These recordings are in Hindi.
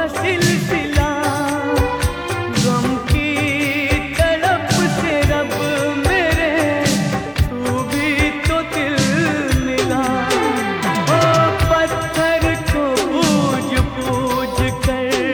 सिलसिला गम की तड़प से रब मेरे तू भी तो दिल मिला। ओ पत्थर को पूज पूज कर,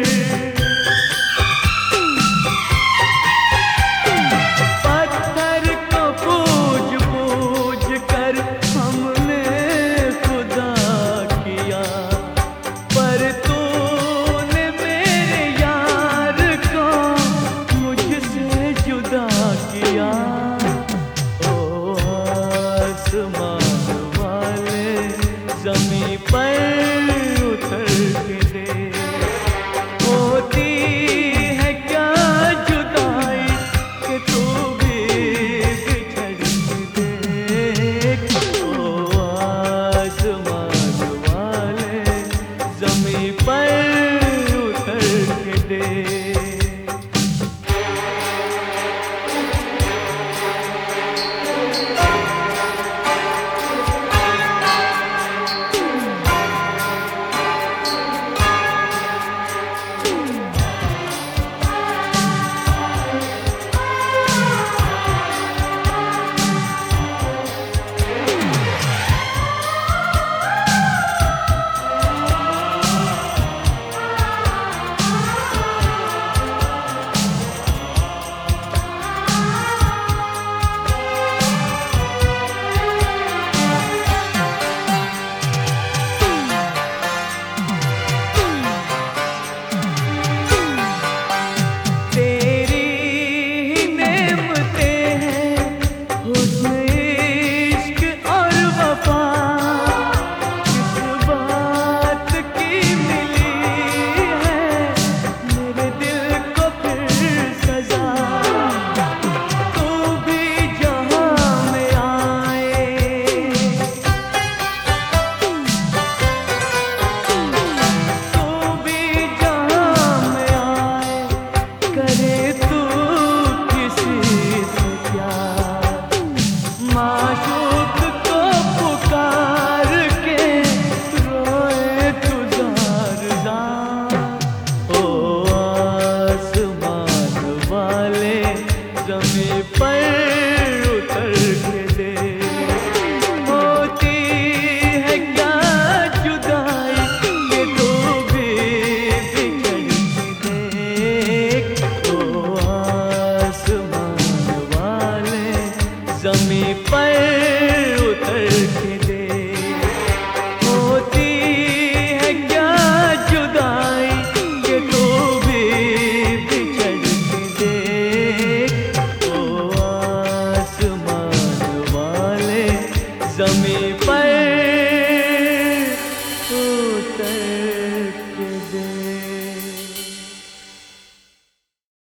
पत्थर को पूज पूज कर हमने खुदा किया, पर तूने मेरे यार को मुझसे जुदा किया। ओ आसमान वाले ज़मीं पर उतर के दे, होती है क्या जुदाई कि तू भी बिछड़ के देख। ओ आसमान वाले ज़मीं पर उतर के दे। माशूक को पुकार के रोए तू ज़ार ज़ार। ओ आसमान वाले ज़मीं पर उतर के दे, होती है क्या जुदाई कि तू भी बिछड़ के देख। ओ आसमान वाले ज़मीं पर उतर के दे, होती है क्या जुदाई कि तू भी बिछड़ के देख। ओ आसमान वाले ज़मीं पर